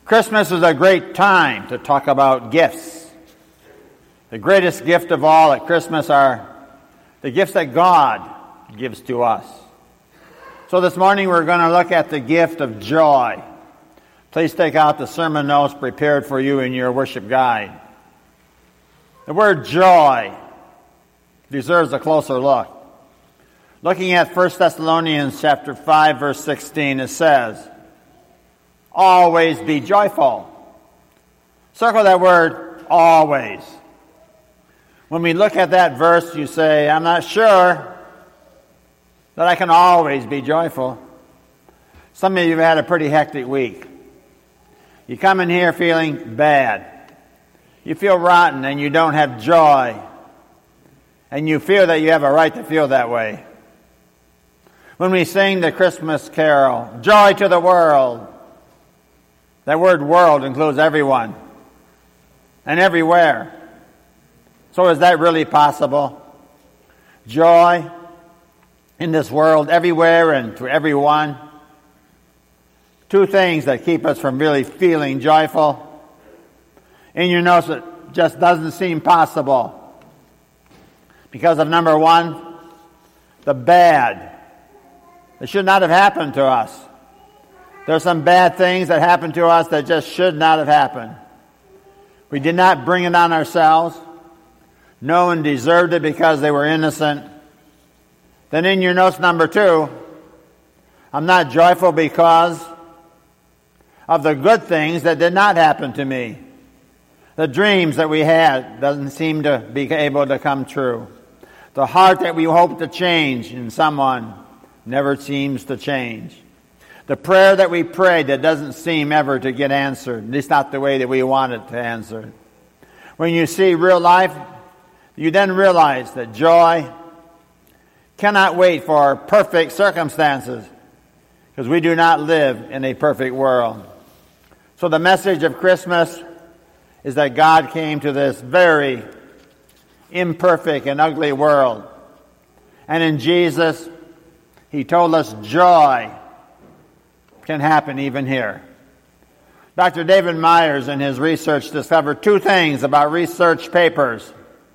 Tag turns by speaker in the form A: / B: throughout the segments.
A: Christmas is a great time to talk about gifts. The greatest gift of all at Christmas are the gifts that God gives to us. So this morning we're going to look at the gift of joy. Please take out the sermon notes prepared for you in your worship guide. The word joy deserves a closer look. Looking at 1 Thessalonians chapter 5, verse 16, it says, "Always be joyful." Circle that word, always. When we look at that verse, you say, I'm not sure that I can always be joyful. Some of you have had a pretty hectic week. You come in here feeling bad. You feel rotten and you don't have joy. And you feel that you have a right to feel that way. When we sing the Christmas carol, "Joy to the world," that word world includes everyone and everywhere. So is that really possible? Joy in this world, everywhere and to everyone. Two things that keep us from really feeling joyful. And you notice it just doesn't seem possible. Because of number one, the bad. It should not have happened to us. There are some bad things that happened to us that just should not have happened. We did not bring it on ourselves. No one deserved it because they were innocent. Then in your notes number two, I'm not joyful because of the good things that did not happen to me. The dreams that we had doesn't seem to be able to come true. The heart that we hope to change in someone never seems to change. The prayer that we prayed that doesn't seem ever to get answered, at least not the way that we want it to answer. When you see real life, you then realize that joy cannot wait for perfect circumstances because we do not live in a perfect world. So the message of Christmas is that God came to this very imperfect and ugly world. And in Jesus, He told us joy can happen even here. Dr. David Myers in his research discovered two things about research papers.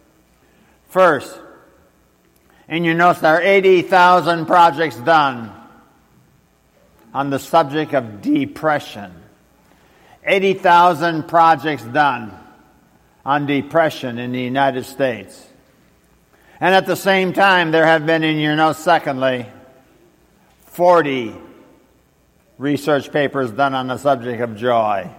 A: First, and you notice there are 80,000 projects done on the subject of depression. 80,000 projects done on depression in the United States. And at the same time, there have been, in your notes, secondly, 40 research papers done on the subject of joy.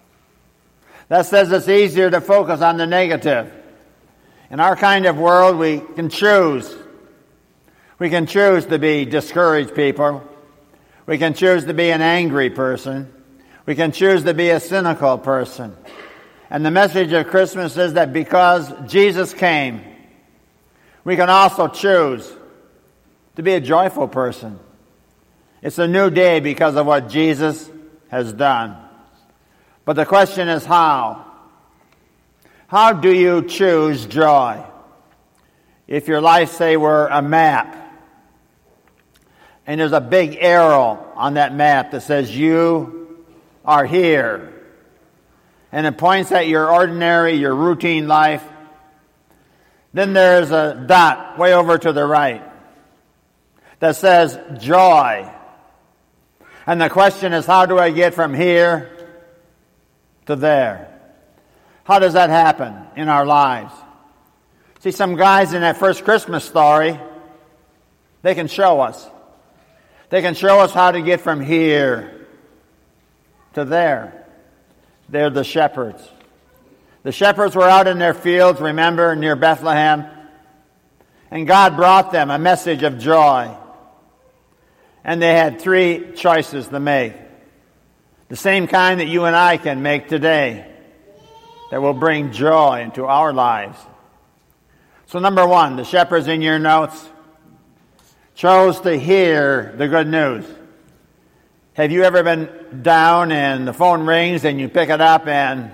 A: That says it's easier to focus on the negative. In our kind of world, we can choose. We can choose to be discouraged people. We can choose to be an angry person. We can choose to be a cynical person. And the message of Christmas is that because Jesus came, we can also choose to be a joyful person. It's a new day because of what Jesus has done. But the question is how? How do you choose joy? If your life, say, were a map, and there's a big arrow on that map that says you are here, and it points at your ordinary, your routine life, then there's a dot way over to the right that says joy. And the question is, how do I get from here to there? How does that happen in our lives? See, some guys in that first Christmas story, they can show us. They can show us how to get from here to there. They're the shepherds. The shepherds were out in their fields, remember, near Bethlehem. And God brought them a message of joy. And they had three choices to make. The same kind that you and I can make today that will bring joy into our lives. So number one, the shepherds in your notes chose to hear the good news. Have you ever been down and the phone rings and you pick it up and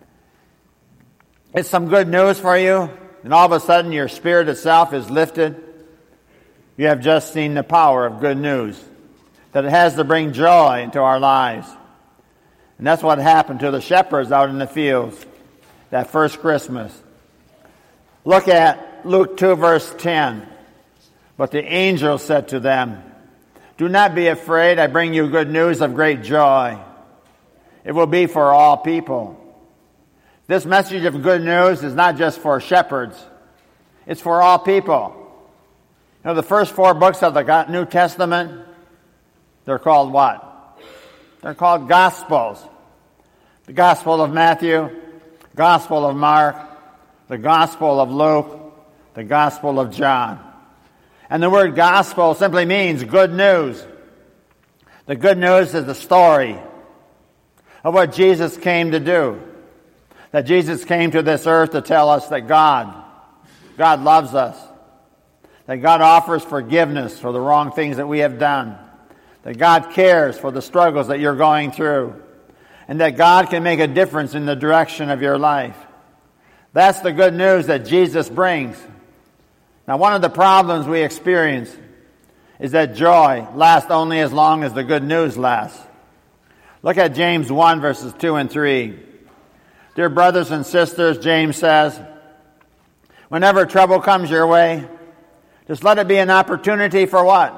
A: it's some good news for you, and all of a sudden your spirit itself is lifted? You have just seen the power of good news, that it has to bring joy into our lives. And that's what happened to the shepherds out in the fields that first Christmas. Look at Luke 2, verse 10. But the angel said to them, "Do not be afraid. I bring you good news of great joy. It will be for all people." This message of good news is not just for shepherds. It's for all people. You know, the first 4 books of the New Testament, they're called what? They're called Gospels. The Gospel of Matthew, Gospel of Mark, the Gospel of Luke, the Gospel of John. And the word gospel simply means good news. The good news is the story of what Jesus came to do. That Jesus came to this earth to tell us that God loves us. That God offers forgiveness for the wrong things that we have done. That God cares for the struggles that you're going through. And that God can make a difference in the direction of your life. That's the good news that Jesus brings. Now, one of the problems we experience is that joy lasts only as long as the good news lasts. Look at James 1, verses 2 and 3. Dear brothers and sisters, James says, whenever trouble comes your way, just let it be an opportunity for what?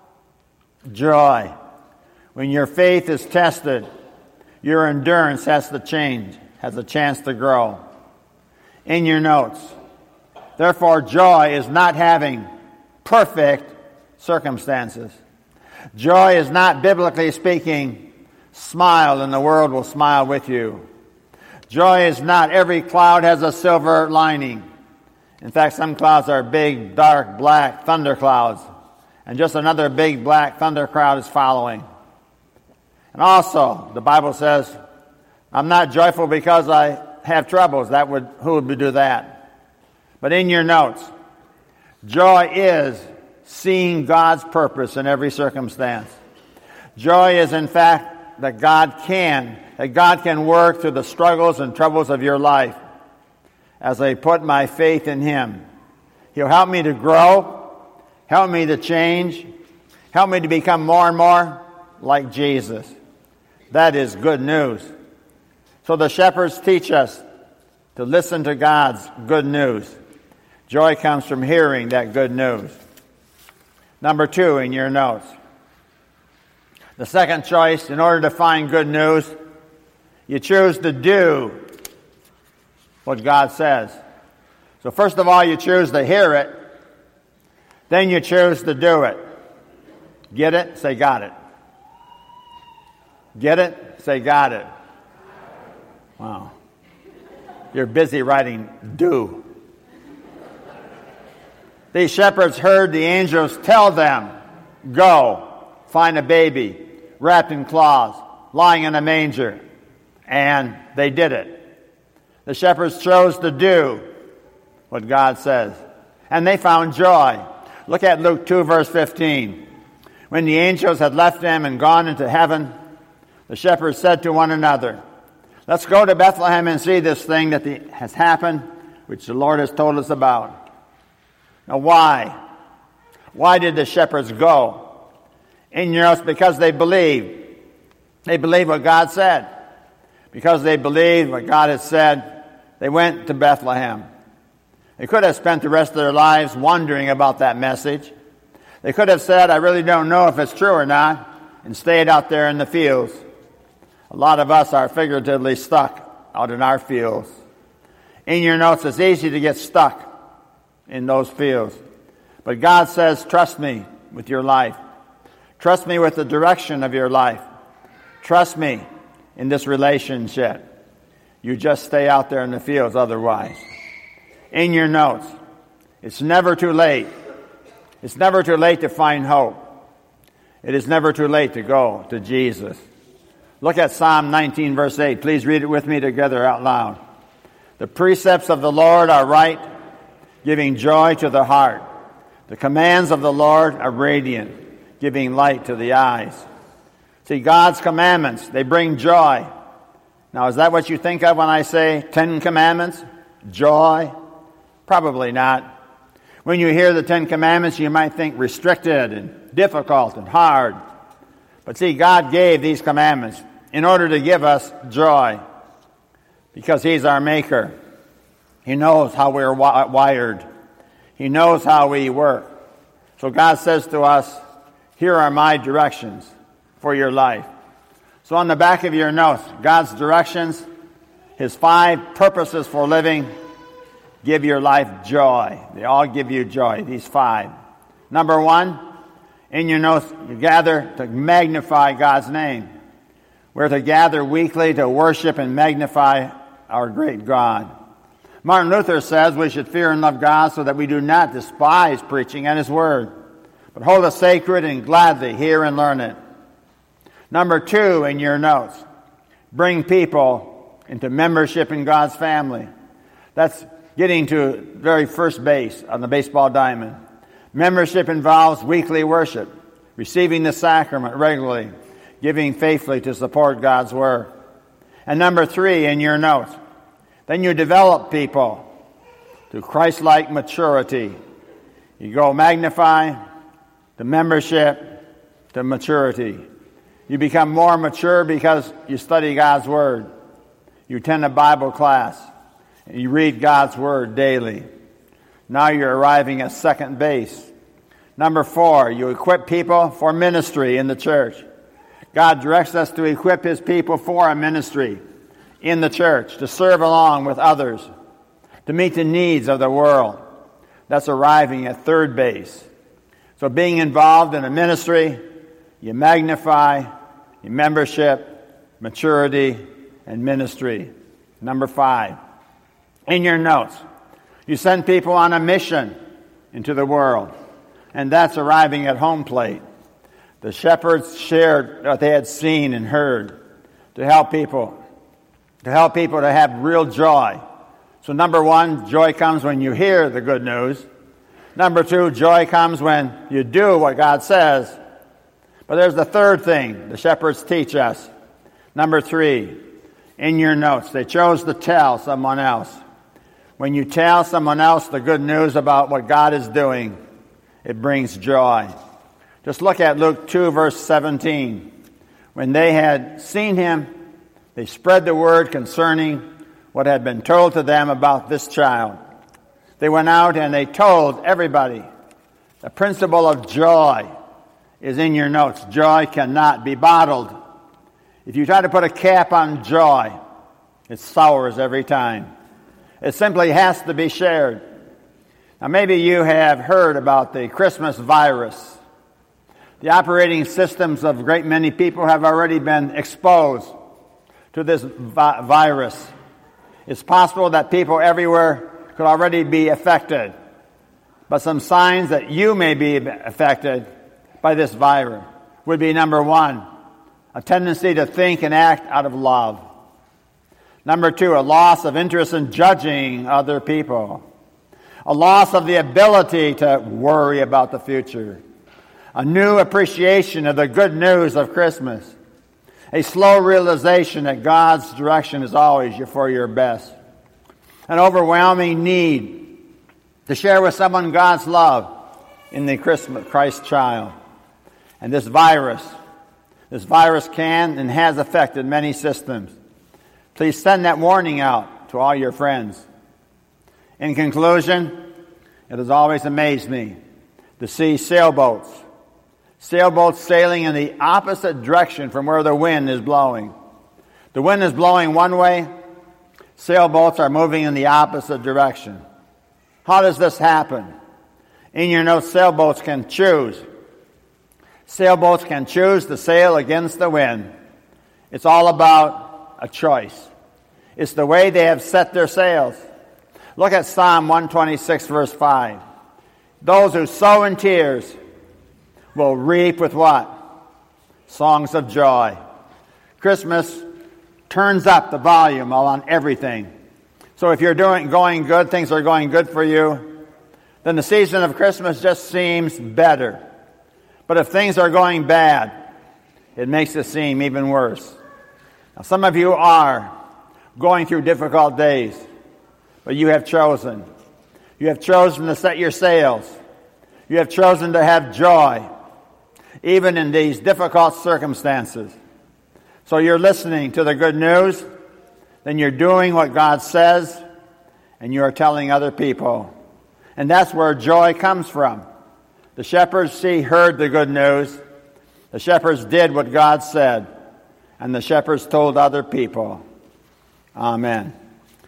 A: Joy. When your faith is tested, your endurance has a chance to grow. In your notes, therefore, joy is not having perfect circumstances. Joy is not, biblically speaking, smile and the world will smile with you. Joy is not every cloud has a silver lining. In fact, some clouds are big, dark, black thunder clouds, and just another big, black thunder cloud is following. And also, the Bible says, I'm not joyful because I have troubles. Who would do that? But in your notes, joy is seeing God's purpose in every circumstance. Joy is, in fact, that God can work through the struggles and troubles of your life. As I put my faith in Him, He'll help me to grow, help me to change, help me to become more and more like Jesus. That is good news. So the shepherds teach us to listen to God's good news. Joy comes from hearing that good news. Number 2 in your notes. The second choice, in order to find good news, you choose to do what God says. So first of all, you choose to hear it. Then you choose to do it. Get it? Say, got it. Get it? Say, got it. Wow. You're busy writing do. These shepherds heard the angels tell them, go, find a baby, wrapped in cloths, lying in a manger. And they did it. The shepherds chose to do what God says. And they found joy. Look at Luke 2, verse 15. When the angels had left them and gone into heaven, the shepherds said to one another, let's go to Bethlehem and see this thing that has happened, which the Lord has told us about. Now why? Why did the shepherds go? In your notes, because they believed. They believed what God said. Because they believed what God had said, they went to Bethlehem. They could have spent the rest of their lives wondering about that message. They could have said, I really don't know if it's true or not, and stayed out there in the fields. A lot of us are figuratively stuck out in our fields. In your notes, it's easy to get stuck in those fields. But God says, trust me with your life. Trust me with the direction of your life. Trust me in this relationship. You just stay out there in the fields otherwise. In your notes, it's never too late. It's never too late to find hope. It is never too late to go to Jesus. Look at Psalm 19, verse 8. Please read it with me together out loud. The precepts of the Lord are right, giving joy to the heart. The commands of the Lord are radiant, giving light to the eyes. See, God's commandments, they bring joy. Now, is that what you think of when I say 10 commandments? Joy? Probably not. When you hear the 10 commandments, you might think restricted and difficult and hard. But see, God gave these commandments in order to give us joy, because He's our Maker. He knows how we're wired. He knows how we work. So God says to us, here are my directions for your life. So on the back of your notes, God's directions, His 5 purposes for living, give your life joy. They all give you joy, these 5. Number 1, in your notes, you gather to magnify God's name. We're to gather weekly to worship and magnify our great God. Martin Luther says we should fear and love God so that we do not despise preaching and His Word, but hold it sacred and gladly hear and learn it. Number 2 in your notes, bring people into membership in God's family. That's getting to very first base on the baseball diamond. Membership involves weekly worship, receiving the sacrament regularly, giving faithfully to support God's work. And number 3 in your notes, then you develop people to Christ-like maturity. You go magnify to membership to maturity. You become more mature because you study God's Word. You attend a Bible class. And you read God's Word daily. Now you're arriving at second base. Number 4, you equip people for ministry in the church. God directs us to equip His people for a ministry in the church, to serve along with others, to meet the needs of the world. That's arriving at third base. So being involved in a ministry, you magnify your membership, maturity, and ministry. Number 5, in your notes, you send people on a mission into the world, and that's arriving at home plate. The shepherds shared what they had seen and heard to help people to have real joy. So number 1, joy comes when you hear the good news. Number 2, joy comes when you do what God says. But there's the third thing the shepherds teach us. Number 3, in your notes, they chose to tell someone else. When you tell someone else the good news about what God is doing, it brings joy. Just look at Luke 2, verse 17. When they had seen Him, they spread the word concerning what had been told to them about this child. They went out and they told everybody. The principle of joy is in your notes. Joy cannot be bottled. If you try to put a cap on joy, it sours every time. It simply has to be shared. Now maybe you have heard about the Christmas virus. The operating systems of a great many people have already been exposed to this virus. It's possible that people everywhere could already be affected. But some signs that you may be affected by this virus would be, number 1, a tendency to think and act out of love. Number 2, a loss of interest in judging other people. A loss of the ability to worry about the future. A new appreciation of the good news of Christmas. A slow realization that God's direction is always for your best. An overwhelming need to share with someone God's love in the Christ child. And this virus can and has affected many systems. Please send that warning out to all your friends. In conclusion, it has always amazed me to see sailboats sailing in the opposite direction from where the wind is blowing. The wind is blowing one way, sailboats are moving in the opposite direction. How does this happen? In your notes, sailboats can choose. Sailboats can choose to sail against the wind. It's all about a choice. It's the way they have set their sails. Look at Psalm 126, verse 5. Those who sow in tears will reap with what? Songs of joy. Christmas turns up the volume on everything. So if you're going good, things are going good for you, then the season of Christmas just seems better. But if things are going bad, it makes it seem even worse. Now, some of you are going through difficult days, but you have chosen. You have chosen to set your sails. You have chosen to have joy, even in these difficult circumstances. So you're listening to the good news, then you're doing what God says, and you are telling other people. And that's where joy comes from. The shepherds heard the good news. The shepherds did what God said. And the shepherds told other people. Amen.